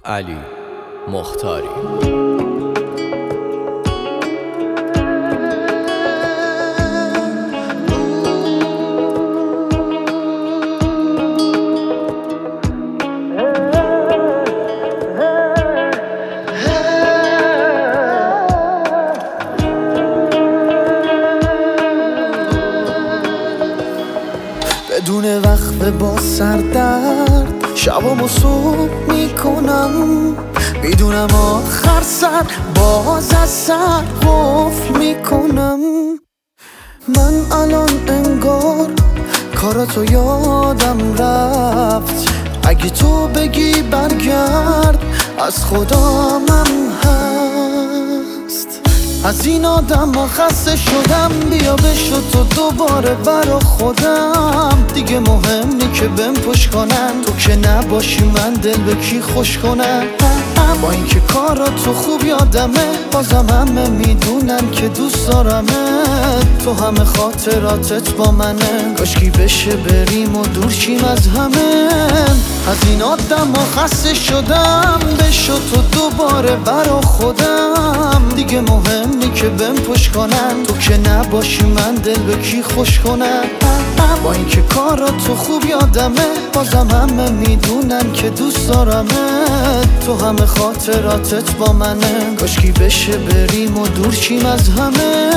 علی مختاری. بدون وقفه با سردرد شبامو صبح میکنم، میدونم آخر سر باز از سر قفل میکنم. من الان انگار کاراتو یادم رفت، اگه تو بگی برگرد از خدامم هست. از این آدم ها خسته شدم، بیا بشو تو دوباره برا خودم. دیگه مهم نی که بهم پشت کنن، تو که نباشی من دل به کی خوش کنم. با اینکه کاراتو خوب یادمه، بازم همه میدونن که دوست دارمه. تو همه خاطراتت با منه، کاشکی بشه بریم و دور شیم از همه. از این آدم ها خسته شدم، بشو تو دوباره برا خودم. دیگه مهم نی که بهم پشت کنن، تو که نباشی من دل به کی خوش کنم. با اینکه کاراتو خوب یادمه، بازم همه میدونن که دوست دارمه. تو همه خاطراتت با منه، کاشکی بشه بریم و دور شیم از همه.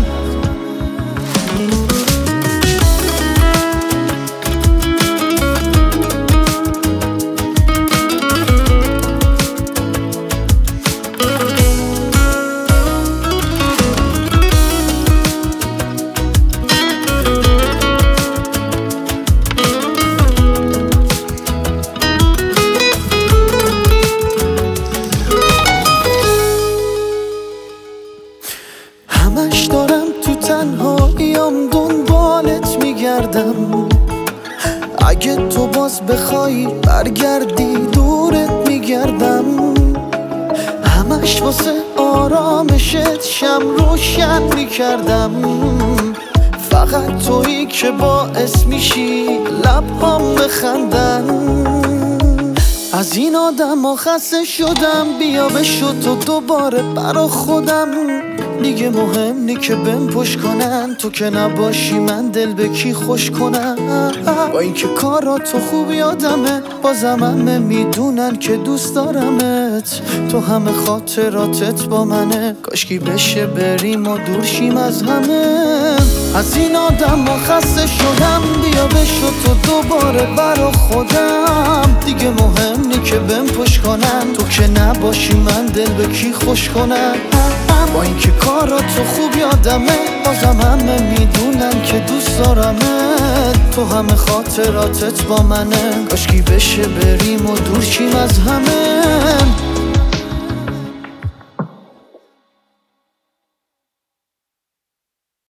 همش دارم تو تنهاییام دنبالت میگردم، اگه تو باز بخوای برگردی دورت میگردم. همش واسه آرامشت شم روشن میکردم، فقط تویی که باعث میشی لبهام بخندن. از این آدم ها خسته شدم، بیا بشو تو دوباره برا خودم. دیگه مهم نی که بهم پشت کنن، تو که نباشی من دل به کی خوش کنم. با اینکه کاراتو خوب یادمه، بازم همه میدونن که دوست دارمت. تو همه خاطراتت با منه، کاشکی بشه بریم و دور شیم از همه. از این آدم ها خسته شدم، بیا بشو تو دوباره برا خودم. دیگه مهم نی که بهم پشت کنن، تو که نباشی من دل به کی خوش کنم. با اینکه کاراتو خوب یادمه، بازم همه میدونن که دوست دارمت. تو همه خاطراتت با منه، کاشکی بشه بریم و دور شیم از همه.